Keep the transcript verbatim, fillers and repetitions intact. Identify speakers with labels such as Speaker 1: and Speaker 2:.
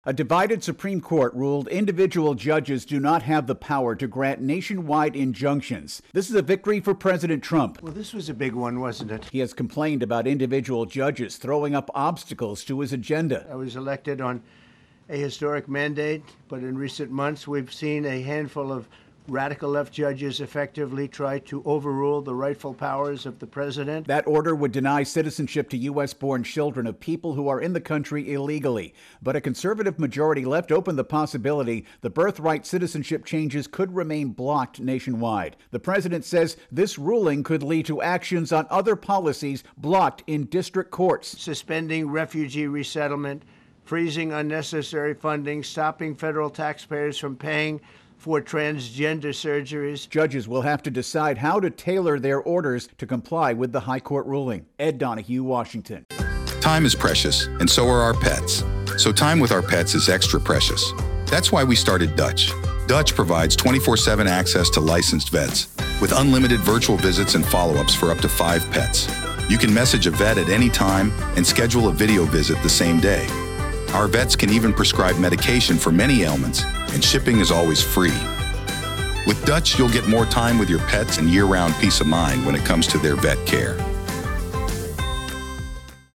Speaker 1: A divided Supreme Court ruled individual judges do not have the power to grant nationwide injunctions. This is a victory for President Trump.
Speaker 2: Well, this was a big one, wasn't it?
Speaker 1: He has complained about individual judges throwing up obstacles to his agenda.
Speaker 2: I was elected on a historic mandate, but in recent months we've seen a handful of radical left judges effectively try to overrule the rightful powers of the president.
Speaker 1: That order would deny citizenship to U S-born children of people who are in the country illegally. But a conservative majority left open the possibility the birthright citizenship changes could remain blocked nationwide. The president says this ruling could lead to actions on other policies blocked in district courts.
Speaker 2: Suspending refugee resettlement, freezing unnecessary funding, stopping federal taxpayers from paying for transgender surgeries.
Speaker 1: Judges will have to decide how to tailor their orders to comply with the high court ruling. Ed Donahue, Washington.
Speaker 3: Time is precious, and so are our pets. So time with our pets is extra precious. That's why we started Dutch. Dutch provides twenty-four seven access to licensed vets with unlimited virtual visits and follow-ups for up to five pets. You can message a vet at any time and schedule a video visit the same day. Our vets can even prescribe medication for many ailments, and shipping is always free. With Dutch, you'll get more time with your pets and year-round peace of mind when it comes to their vet care.